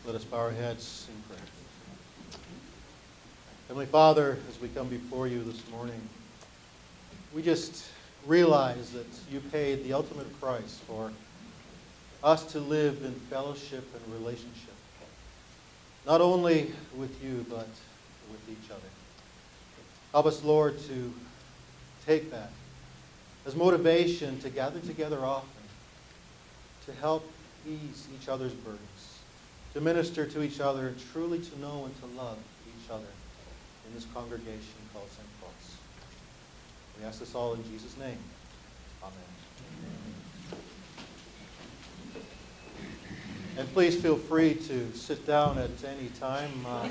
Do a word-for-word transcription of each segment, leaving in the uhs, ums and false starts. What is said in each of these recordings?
Let us bow our heads in prayer. Heavenly Father, as we come before you this morning, we just realize that you paid the ultimate price for us to live in fellowship and relationship, not only with you, but with each other. Help us, Lord, to take that as motivation to gather together often, to help ease each other's burdens, to minister to each other, and truly to know and to love each other in this congregation called Saint Paul's. We ask this all in Jesus' name. Amen. And please feel free to sit down at any time. Uh,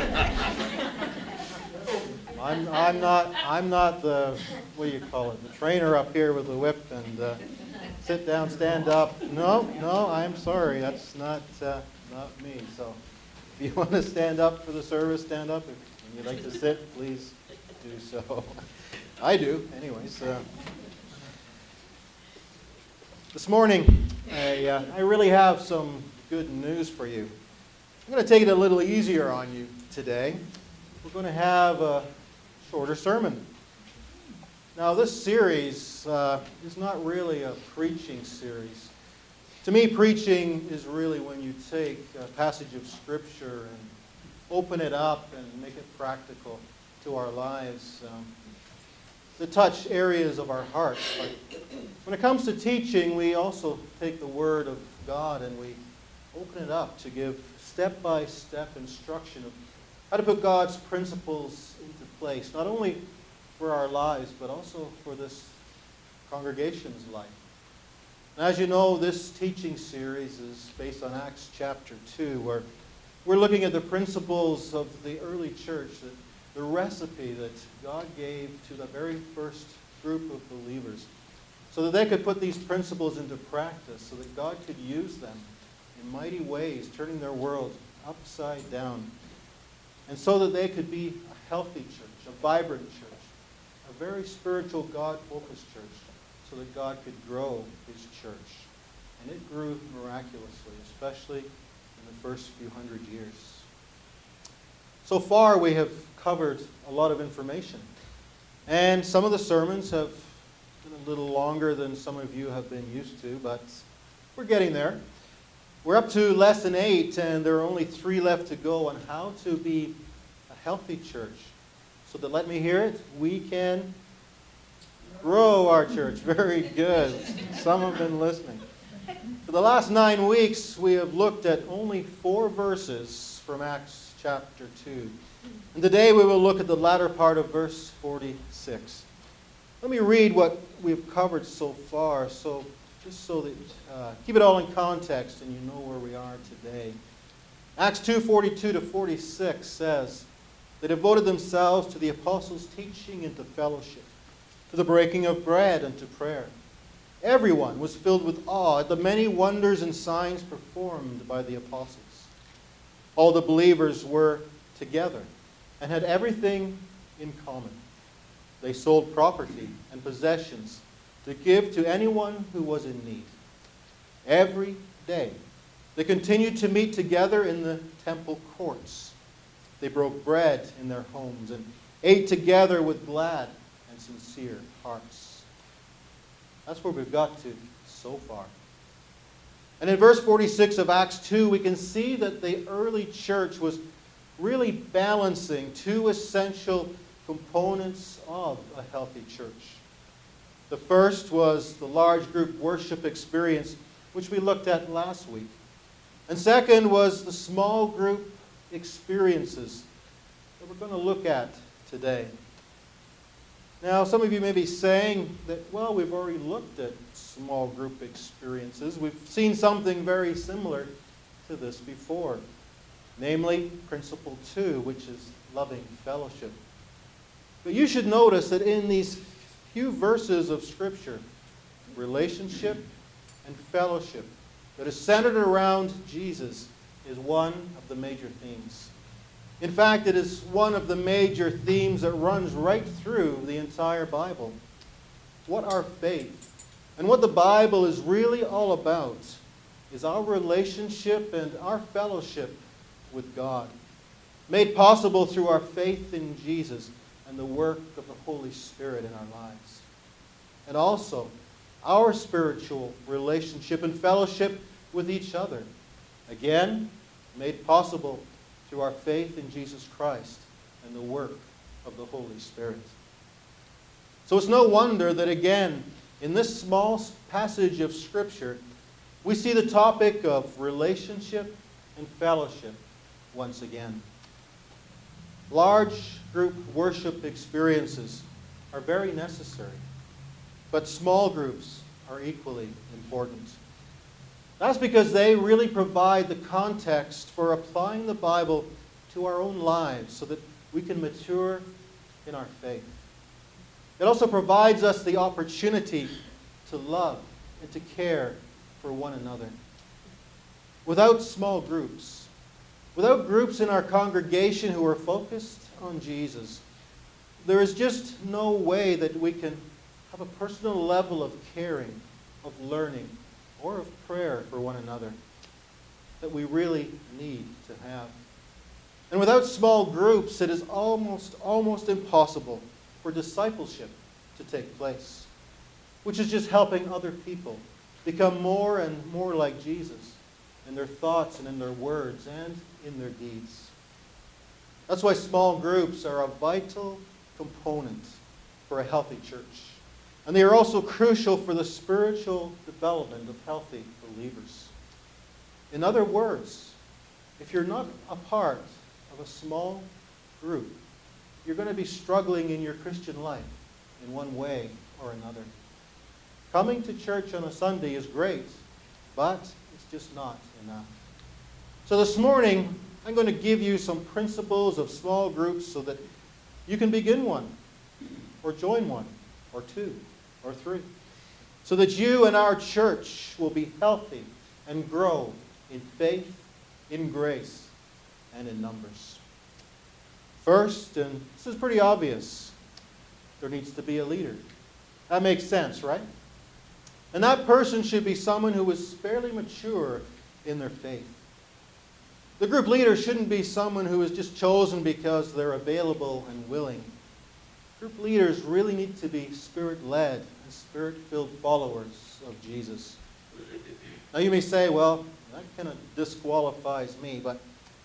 I'm, I'm not I'm not the, what do you call it, the trainer up here with the whip and uh, sit down, stand up. No, no, I'm sorry. That's not uh, not me. So if you want to stand up for the service, stand up. If you'd like to sit, please do so. I do, anyways. Uh, this morning, I, uh, I really have some good news for you. I'm going to take it a little easier on you today. We're going to have a shorter sermon. Now, this series uh, is not really a preaching series. To me, preaching is really when you take a passage of Scripture and open it up and make it practical to our lives, um, to touch areas of our hearts. But when it comes to teaching, we also take the Word of God and we open it up to give step-by-step instruction of how to put God's principles into place, not only for our lives, but also for this congregation's life. And as you know, this teaching series is based on Acts chapter two, where we're looking at the principles of the early church, the, the recipe that God gave to the very first group of believers, so that they could put these principles into practice, so that God could use them in mighty ways, turning their world upside down, and so that they could be a healthy church, a vibrant church, a very spiritual, God-focused church, so that God could grow his church. And it grew miraculously, especially in the first few hundred years. So far, we have covered a lot of information. And some of the sermons have been a little longer than some of you have been used to, but we're getting there. We're up to lesson eight, and there are only three left to go on how to be a healthy church. So that, let me hear it, we can grow our church. Very good. Some have been listening. For the last nine weeks, we have looked at only four verses from Acts chapter two. And today we will look at the latter part of verse forty-six. Let me read what we've covered so far, so just so that, uh, keep it all in context and you know where we are today. Acts two, forty-two to forty-six says, "They devoted themselves to the apostles' teaching and to fellowship, to the breaking of bread and to prayer. Everyone was filled with awe at the many wonders and signs performed by the apostles. All the believers were together and had everything in common. They sold property and possessions to give to anyone who was in need. Every day they continued to meet together in the temple courts. They broke bread in their homes and ate together with glad and sincere hearts." That's where we've got to so far. And in verse forty-six of Acts two, we can see that the early church was really balancing two essential components of a healthy church. The first was the large group worship experience, which we looked at last week. And second was the small group experiences that we're going to look at today. Now, some of you may be saying that, well, we've already looked at small group experiences. We've seen something very similar to this before, namely Principle two, which is loving fellowship. But you should notice that in these few verses of Scripture, relationship and fellowship that is centered around Jesus is one of the major themes. In fact, it is one of the major themes that runs right through the entire Bible. What our faith and what the Bible is really all about is our relationship and our fellowship with God, made possible through our faith in Jesus and the work of the Holy Spirit in our lives. And also, our spiritual relationship and fellowship with each other, again, made possible through our faith in Jesus Christ and the work of the Holy Spirit. So it's no wonder that, again, in this small passage of Scripture, we see the topic of relationship and fellowship once again. Large group worship experiences are very necessary, but small groups are equally important. That's because they really provide the context for applying the Bible to our own lives so that we can mature in our faith. It also provides us the opportunity to love and to care for one another. Without small groups, without groups in our congregation who are focused on Jesus, there is just no way that we can have a personal level of caring, of learning, or of prayer for one another that we really need to have. And without small groups, it is almost, almost impossible for discipleship to take place, which is just helping other people become more and more like Jesus in their thoughts and in their words and in their deeds. That's why small groups are a vital component for a healthy church. And they are also crucial for the spiritual development of healthy believers. In other words, if you're not a part of a small group, you're going to be struggling in your Christian life in one way or another. Coming to church on a Sunday is great, but it's just not enough. So this morning, I'm going to give you some principles of small groups so that you can begin one, or join one, or two, or three, so that you and our church will be healthy and grow in faith, in grace, and in numbers. First, and this is pretty obvious, there needs to be a leader. That makes sense, right? And that person should be someone who is fairly mature in their faith. The group leader shouldn't be someone who is just chosen because they're available and willing. Group leaders really need to be Spirit-led and Spirit-filled followers of Jesus. Now you may say, well, that kind of disqualifies me, but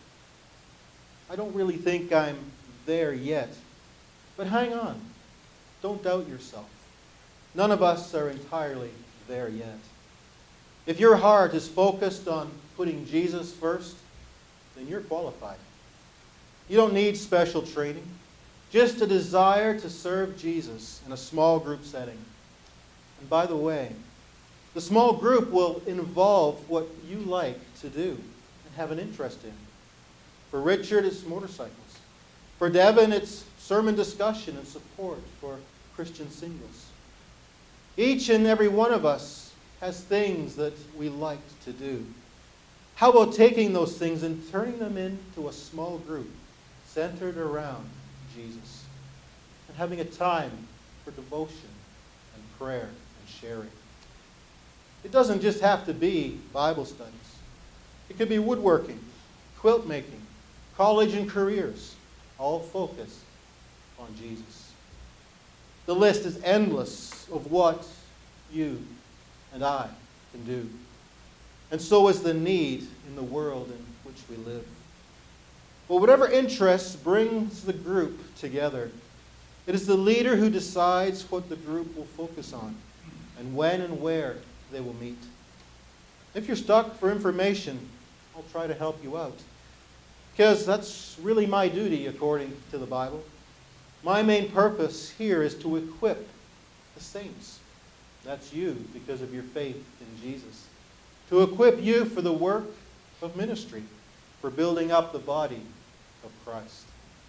I don't really think I'm there yet. But hang on. Don't doubt yourself. None of us are entirely there yet. If your heart is focused on putting Jesus first, then you're qualified. You don't need special training, just a desire to serve Jesus in a small group setting. And by the way, the small group will involve what you like to do and have an interest in. For Richard, it's motorcycles. For Devin, it's sermon discussion and support for Christian singles. Each and every one of us has things that we like to do. How about taking those things and turning them into a small group centered around Jesus and having a time for devotion and prayer and sharing? It doesn't just have to be Bible studies. It could be woodworking, quilt making, college and careers, all focused on Jesus. The list is endless of what you and I can do. And so is the need in the world in which we live. But whatever interests brings the group together, it is the leader who decides what the group will focus on and when and where they will meet. If you're stuck for information, I'll try to help you out. Because that's really my duty according to the Bible. My main purpose here is to equip the saints. That's you because of your faith in Jesus. To equip you for the work of ministry, for building up the body of Christ.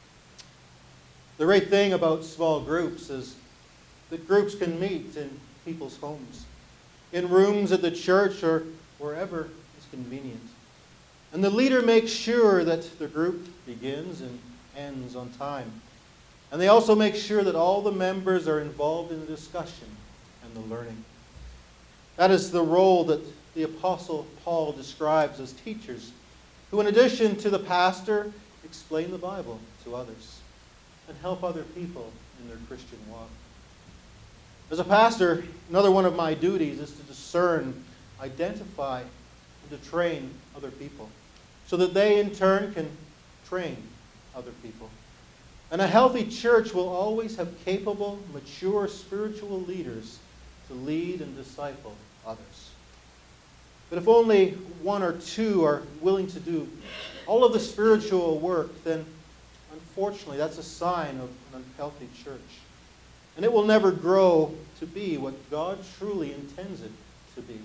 The great thing about small groups is that groups can meet in people's homes, in rooms at the church, or wherever is convenient. And the leader makes sure that the group begins and ends on time. And they also make sure that all the members are involved in the discussion and the learning. That is the role that the Apostle Paul describes as teachers who, in addition to the pastor, explain the Bible to others and help other people in their Christian walk. As a pastor, another one of my duties is to discern, identify, and to train other people so that they in turn can train other people. And a healthy church will always have capable, mature spiritual leaders to lead and disciple others. But if only one or two are willing to do all of the spiritual work, then unfortunately that's a sign of an unhealthy church. And it will never grow to be what God truly intends it to be.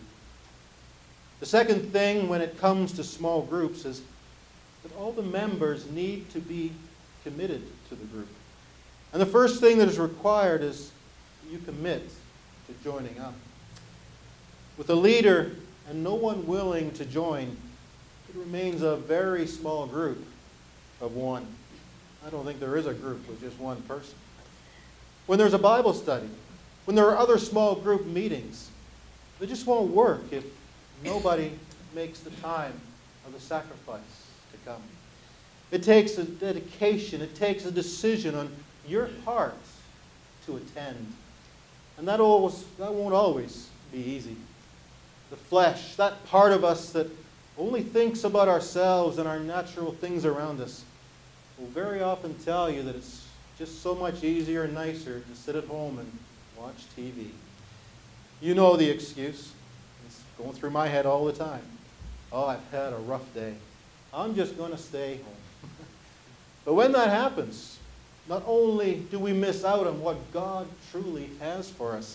The second thing when it comes to small groups is that all the members need to be committed to the group. And the first thing that is required is that you commit to joining up. With a leader and no one willing to join, it remains a very small group of one. I don't think there is a group with just one person. When there's a Bible study, when there are other small group meetings, they just won't work if nobody makes the time or the sacrifice to come. It takes a dedication, it takes a decision on your part to attend. And that, always, that won't always be easy. The flesh, that part of us that only thinks about ourselves and our natural things around us, will very often tell you that it's just so much easier and nicer to sit at home and watch T V. You know the excuse. It's going through my head all the time. Oh, I've had a rough day. I'm just going to stay home. But when that happens, not only do we miss out on what God truly has for us,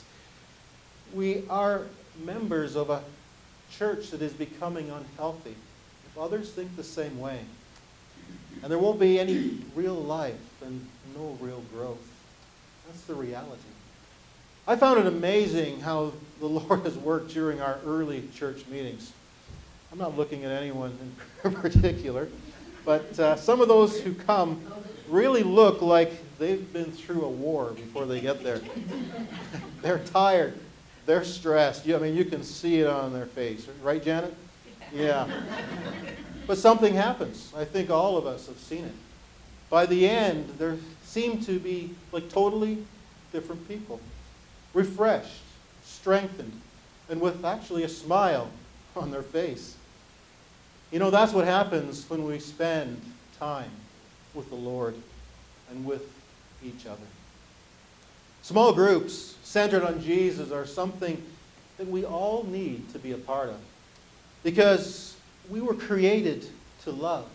we are members of a church that is becoming unhealthy if others think the same way. And there won't be any real life and no real growth. That's the reality. I found it amazing how the Lord has worked during our early church meetings. I'm not looking at anyone in particular, but uh, some of those who come really look like they've been through a war before they get there. They're tired. They're stressed. I mean, you can see it on their face. Right, Janet? Yeah. But something happens. I think all of us have seen it. By the end, there seem to be like totally different people. Refreshed, strengthened, and with actually a smile on their face. You know, that's what happens when we spend time with the Lord and with each other. Small groups centered on Jesus are something that we all need to be a part of, because we were created to love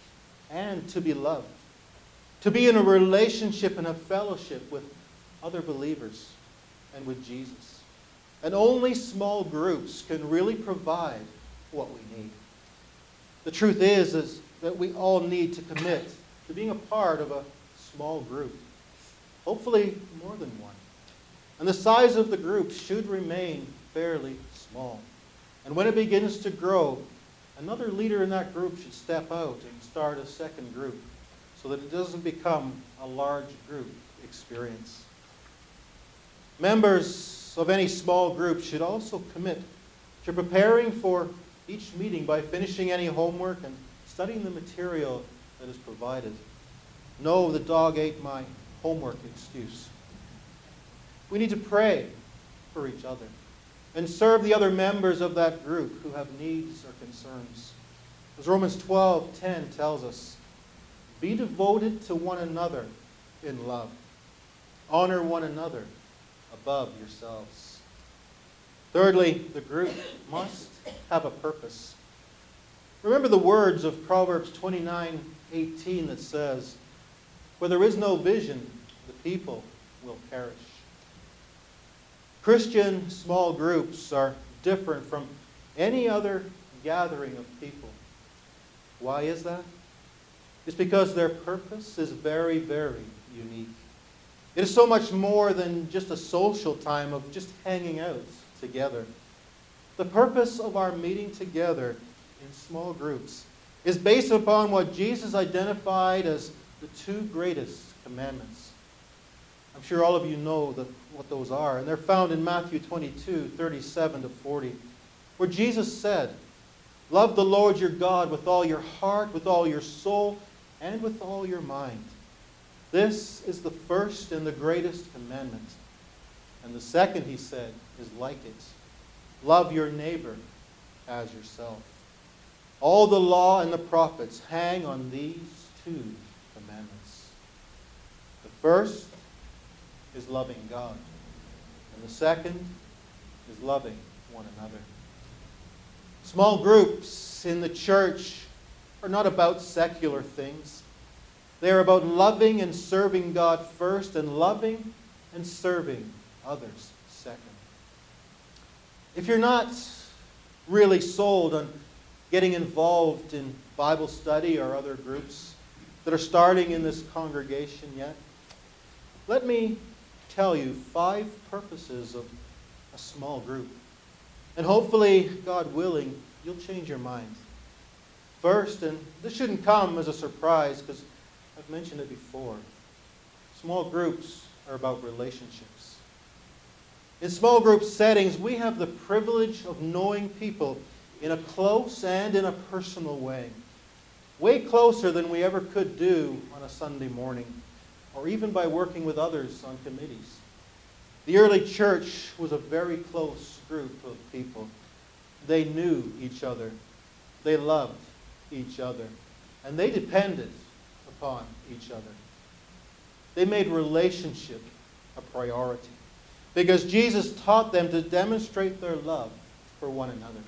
and to be loved, to be in a relationship and a fellowship with other believers and with Jesus. And only small groups can really provide what we need. The truth is, is that we all need to commit to being a part of a small group, hopefully more than one. And the size of the group should remain fairly small. And when it begins to grow, another leader in that group should step out and start a second group so that it doesn't become a large group experience. Members of any small group should also commit to preparing for each meeting by finishing any homework and studying the material that is provided. No, the dog ate my homework excuse. We need to pray for each other and serve the other members of that group who have needs or concerns. As Romans twelve ten tells us, be devoted to one another in love. Honor one another above yourselves. Thirdly, the group must have a purpose. Remember the words of Proverbs twenty-nine eighteen that says, where there is no vision, the people will perish. Christian small groups are different from any other gathering of people. Why is that? It's because their purpose is very, very unique. It is so much more than just a social time of just hanging out together. The purpose of our meeting together in small groups is based upon what Jesus identified as the two greatest commandments. I'm sure all of you know the, what those are, and they're found in Matthew twenty-two, thirty-seven to forty. where Jesus said, "Love the Lord your God with all your heart, with all your soul, and with all your mind. This is the first and the greatest commandment. And the second," he said, "is like it. Love your neighbor as yourself. All the law and the prophets hang on these two commandments. The first is loving God, and the second is loving one another." Small groups in the church are not about secular things. They are about loving and serving God first, and loving and serving others second. If you're not really sold on getting involved in Bible study or other groups that are starting in this congregation yet, let me tell you five purposes of a small group. And hopefully, God willing, you'll change your mind. First, and this shouldn't come as a surprise because I've mentioned it before, small groups are about relationships. In small group settings, we have the privilege of knowing people in a close and in a personal way. Way closer than we ever could do on a Sunday morning, or even by working with others on committees. The early church was a very close group of people. They knew each other. They loved each other. And they depended upon each other. They made relationship a priority because Jesus taught them to demonstrate their love for one another.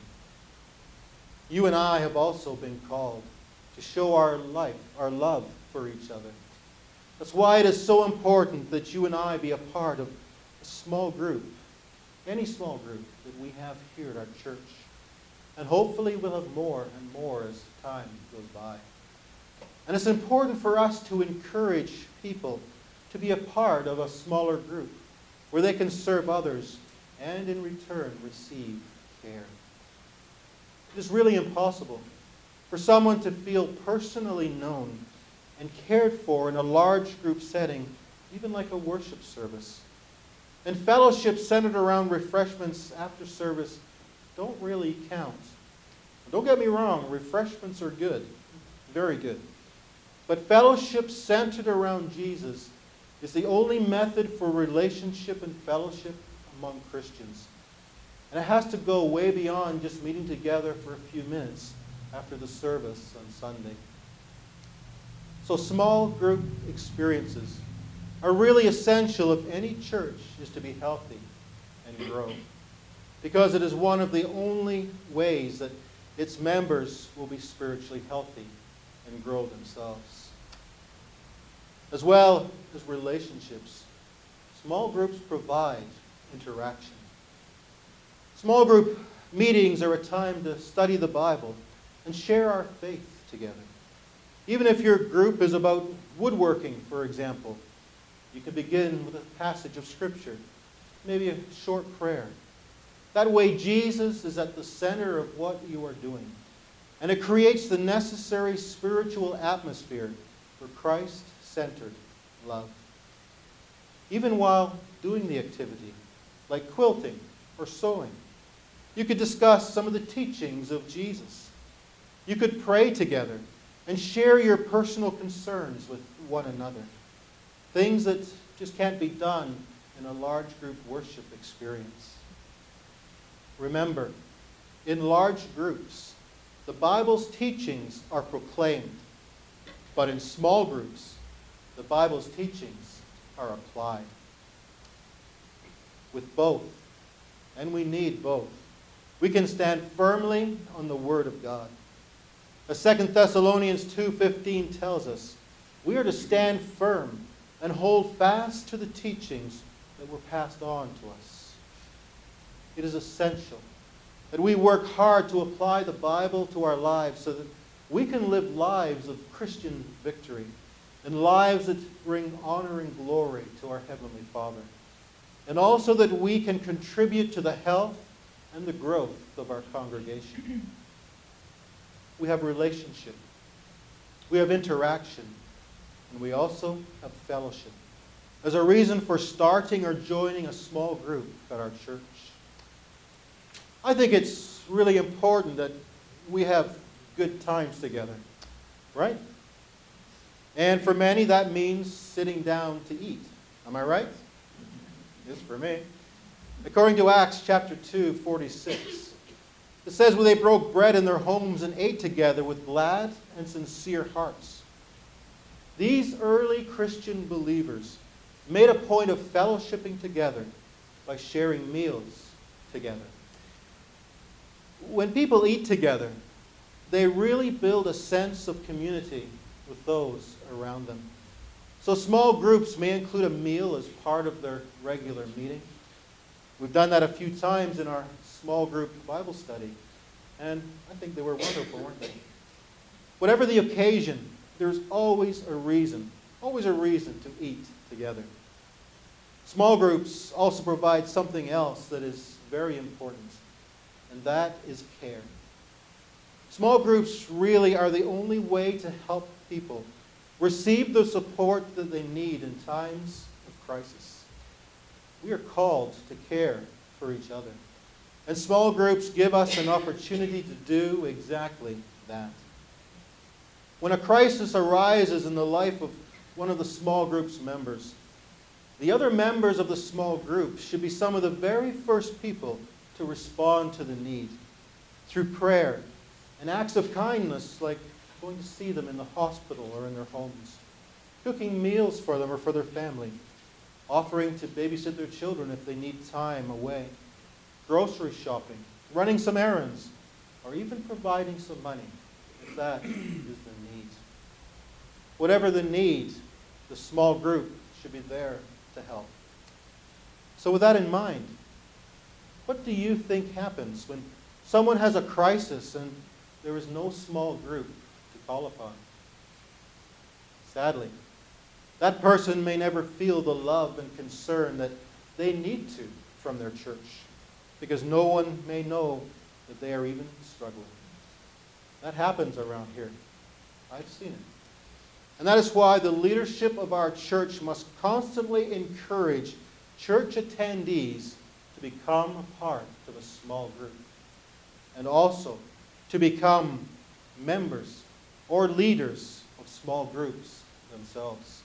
You and I have also been called to show our life, our love for each other. That's why it is so important that you and I be a part of a small group, any small group that we have here at our church. And hopefully we'll have more and more as time goes by. And it's important for us to encourage people to be a part of a smaller group where they can serve others and in return receive care. It is really impossible for someone to feel personally known and cared for in a large group setting, even like a worship service. And fellowship centered around refreshments after service don't really count. Don't get me wrong, refreshments are good, very good. But fellowship centered around Jesus is the only method for relationship and fellowship among Christians. And it has to go way beyond just meeting together for a few minutes after the service on Sunday. So small group experiences are really essential if any church is to be healthy and grow, because it is one of the only ways that its members will be spiritually healthy and grow themselves. As well as relationships, small groups provide interaction. Small group meetings are a time to study the Bible and share our faith together. Even if your group is about woodworking, for example, you can begin with a passage of Scripture, maybe a short prayer. That way Jesus is at the center of what you are doing. And it creates the necessary spiritual atmosphere for Christ-centered love. Even while doing the activity, like quilting or sewing, you could discuss some of the teachings of Jesus. You could pray together and share your personal concerns with one another. Things that just can't be done in a large group worship experience. Remember, in large groups, the Bible's teachings are proclaimed. But in small groups, the Bible's teachings are applied. With both, and we need both, we can stand firmly on the Word of God. As Second Thessalonians two fifteen tells us, we are to stand firm and hold fast to the teachings that were passed on to us. It is essential that we work hard to apply the Bible to our lives so that we can live lives of Christian victory and lives that bring honor and glory to our Heavenly Father. And also that we can contribute to the health and the growth of our congregation. We have relationship. We have interaction. And we also have fellowship as a reason for starting or joining a small group at our church. I think it's really important that we have good times together, right? And for many, that means sitting down to eat. Am I right? It is for me. According to Acts chapter two, forty-six, it says, "Well, they broke bread in their homes and ate together with glad and sincere hearts." These early Christian believers made a point of fellowshipping together by sharing meals together. When people eat together, they really build a sense of community with those around them. So small groups may include a meal as part of their regular meeting. We've done that a few times in our small group Bible study, and I think they were wonderful, weren't they? Whatever the occasion, there's always a reason, always a reason to eat together. Small groups also provide something else that is very important, and that is care. Small groups really are the only way to help people receive the support that they need in times of crisis. We are called to care for each other, and small groups give us an opportunity to do exactly that. When a crisis arises in the life of one of the small group's members, the other members of the small group should be some of the very first people to respond to the need through prayer and acts of kindness, like going to see them in the hospital or in their homes, cooking meals for them or for their family, offering to babysit their children if they need time away, grocery shopping, running some errands, or even providing some money if that is the need. Whatever the need, the small group should be there to help. So with that in mind, what do you think happens when someone has a crisis and there is no small group to call upon? Sadly, that person may never feel the love and concern that they need to from their church, because no one may know that they are even struggling. That happens around here. I've seen it. And that is why the leadership of our church must constantly encourage church attendees to become a part of a small group, and also to become members or leaders of small groups themselves.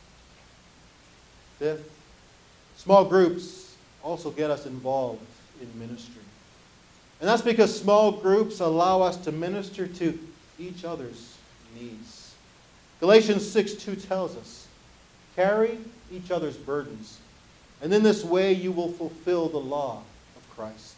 Fifth, small groups also get us involved in ministry. And that's because small groups allow us to minister to each other's needs. Galatians six two tells us, "Carry each other's burdens, and in this way you will fulfill the law of Christ."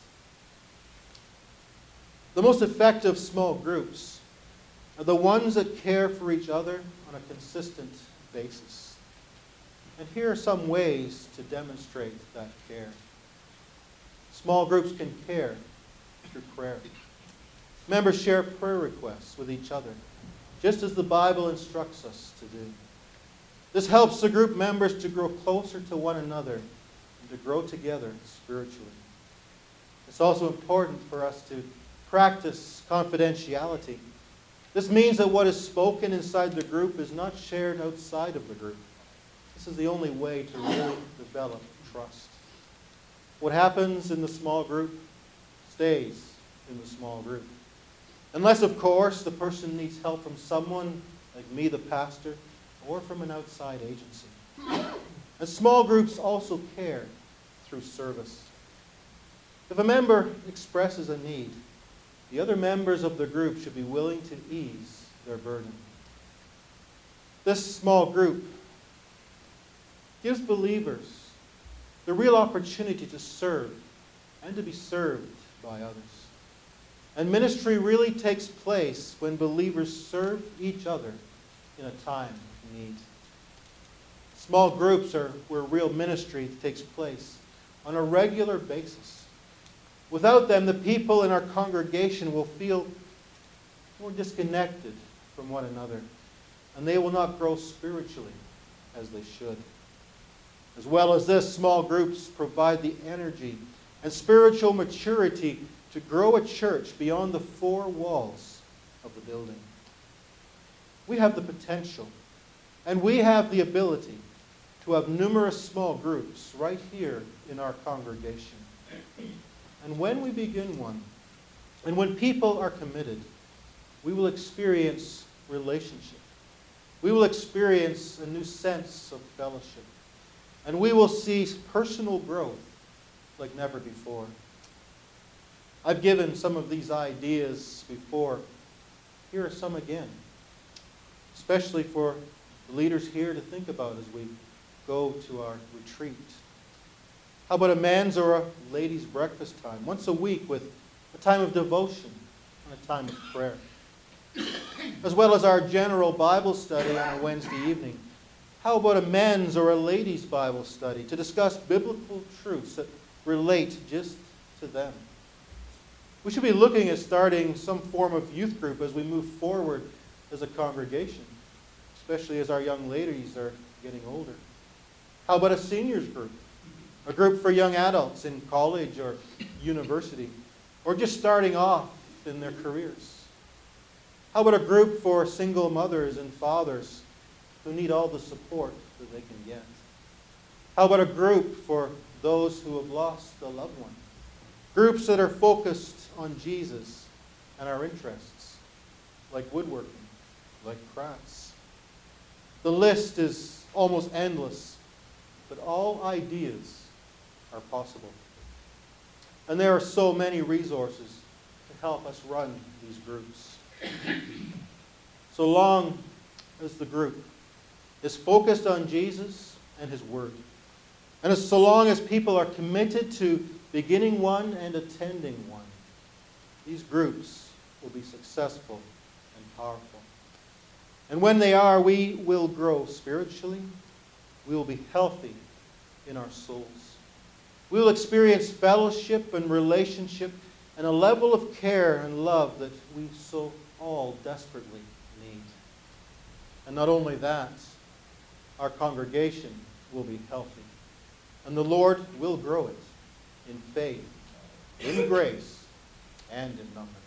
The most effective small groups are the ones that care for each other on a consistent basis. And here are some ways to demonstrate that care. Small groups can care through prayer. Members share prayer requests with each other, just as the Bible instructs us to do. This helps the group members to grow closer to one another and to grow together spiritually. It's also important for us to practice confidentiality. This means that what is spoken inside the group is not shared outside of the group. This is the only way to really develop trust. What happens in the small group stays in the small group. Unless, of course, the person needs help from someone like me, the pastor, or from an outside agency. And small groups also care through service. If a member expresses a need, the other members of the group should be willing to ease their burden. This small group gives believers the real opportunity to serve and to be served by others. And ministry really takes place when believers serve each other in a time of need. Small groups are where real ministry takes place on a regular basis. Without them, the people in our congregation will feel more disconnected from one another, and they will not grow spiritually as they should. As well as this, small groups provide the energy and spiritual maturity to grow a church beyond the four walls of the building. We have the potential, and we have the ability to have numerous small groups right here in our congregation. And when we begin one, And when people are committed, we will experience relationship. We will experience a new sense of fellowship. And we will see personal growth like never before. I've given some of these ideas before. Here are some again, especially for the leaders here to think about as we go to our retreat. How about a men's or a ladies' breakfast time once a week with a time of devotion and a time of prayer, as well as our general Bible study on a Wednesday evening? How about a men's or a ladies' Bible study to discuss biblical truths that relate just to them? We should be looking at starting some form of youth group as we move forward as a congregation, especially as our young ladies are getting older. How about a seniors group? A group for young adults in college or university, or just starting off in their careers. How about a group for single mothers and fathers who need all the support that they can get? How about a group for those who have lost a loved one? Groups that are focused on Jesus and our interests, like woodworking, like crafts. The list is almost endless, but all ideas are possible. And there are so many resources to help us run these groups. So long as the group is focused on Jesus and His Word, and as so long as people are committed to beginning one and attending one, these groups will be successful and powerful. And when they are, we will grow spiritually. We will be healthy in our souls. We will experience fellowship and relationship and a level of care and love that we so all desperately need. And not only that, our congregation will be healthy. And the Lord will grow it in faith, in grace, and in number.